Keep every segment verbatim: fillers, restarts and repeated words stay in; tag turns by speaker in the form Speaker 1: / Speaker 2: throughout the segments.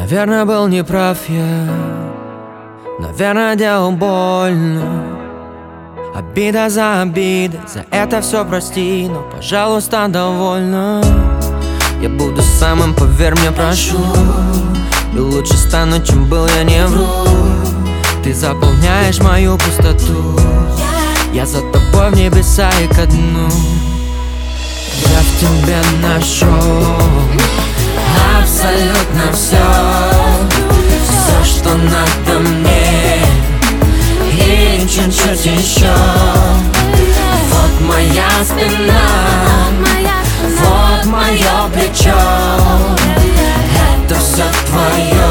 Speaker 1: Наверное, был неправ я, наверное, делал больно. Обида за обидой, за это все прости, но, пожалуйста, довольно. Я буду самым, поверь мне, прошу, и лучше стану, чем был, я не вру. Ты заполняешь мою пустоту, я за тобой в небеса и ко дну. Я в тебе нашел абсолютно все, все, что надо мне, и чуть-чуть еще. Вот моя спина, вот мое плечо, это все твое,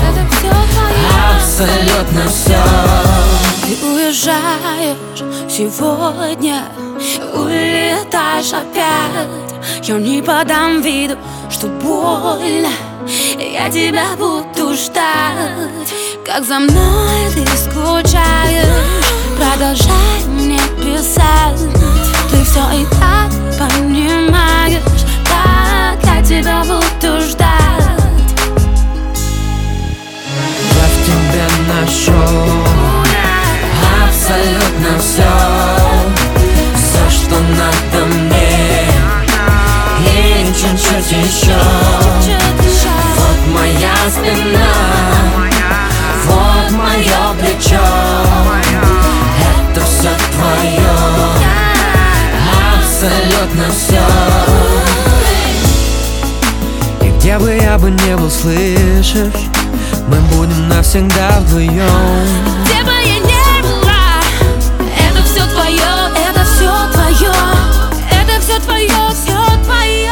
Speaker 1: абсолютно все.
Speaker 2: Ты уезжаешь сегодня, улетаешь опять. Я не подам виду, что больно, я тебя буду ждать. Как за мной ты скучаешь, продолжай мне писать. Ты все и так понимаешь, как я тебя буду ждать.
Speaker 1: Я в тебе нашел абсолютно все, все, что надо мне, и чуть-чуть еще. Вот моя спина, вот мое плечо, это все твое, абсолютно все. И где бы я бы не был, слышишь, мы будем навсегда вдвоем.
Speaker 2: Где бы я не была, это все твое, это все твое, это все твое, все твое.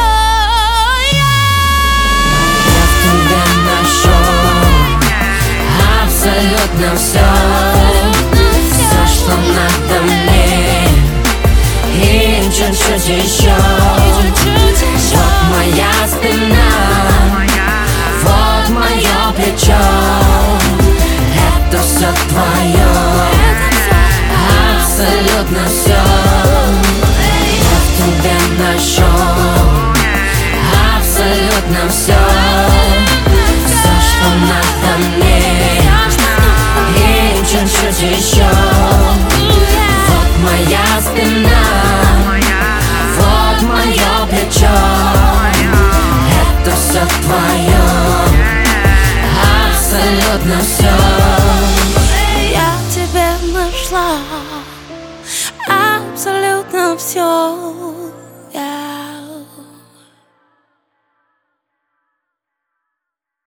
Speaker 1: Я в тебе нашел абсолютно все, все, что надо мне, и чуть-чуть еще. Вот моя спина, вот мое плечо, это все твое, абсолютно все. Я в тебе нашел абсолютно все, все, что надо мне, и чуть-чуть еще. Вот моя спина, вот мое плечо, это все твое, абсолютно все.
Speaker 2: Я тебе нашла абсолютно все.